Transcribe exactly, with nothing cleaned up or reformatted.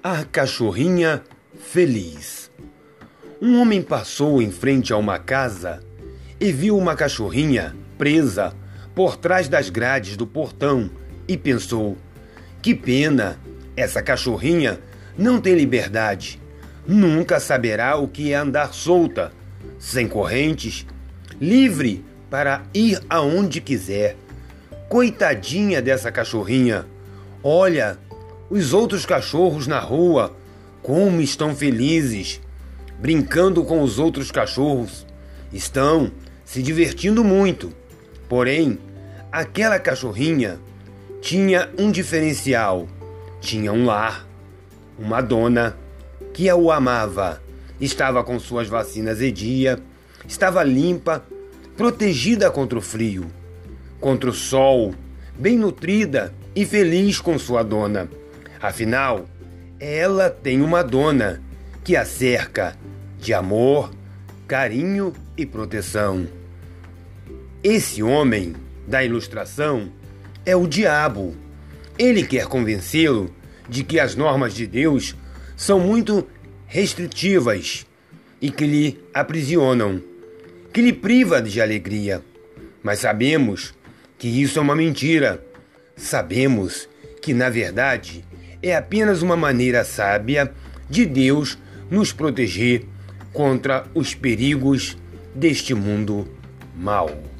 A cachorrinha feliz. Um homem passou em frente a uma casa e viu uma cachorrinha presa por trás das grades do portão e pensou: que pena, essa cachorrinha não tem liberdade, nunca saberá o que é andar solta, sem correntes, livre para ir aonde quiser. Coitadinha dessa cachorrinha, olha os outros cachorros na rua, como estão felizes, brincando com os outros cachorros. Estão se divertindo muito. Porém, aquela cachorrinha tinha um diferencial. Tinha um lar, uma dona que a o amava. Estava com suas vacinas em dia, estava limpa, protegida contra o frio, contra o sol, bem nutrida e feliz com sua dona. Afinal, ela tem uma dona que a cerca de amor, carinho e proteção. Esse homem da ilustração é o diabo. Ele quer convencê-lo de que as normas de Deus são muito restritivas e que lhe aprisionam, que lhe priva de alegria. Mas sabemos que isso é uma mentira. Sabemos que, na verdade, é apenas uma maneira sábia de Deus nos proteger contra os perigos deste mundo mau.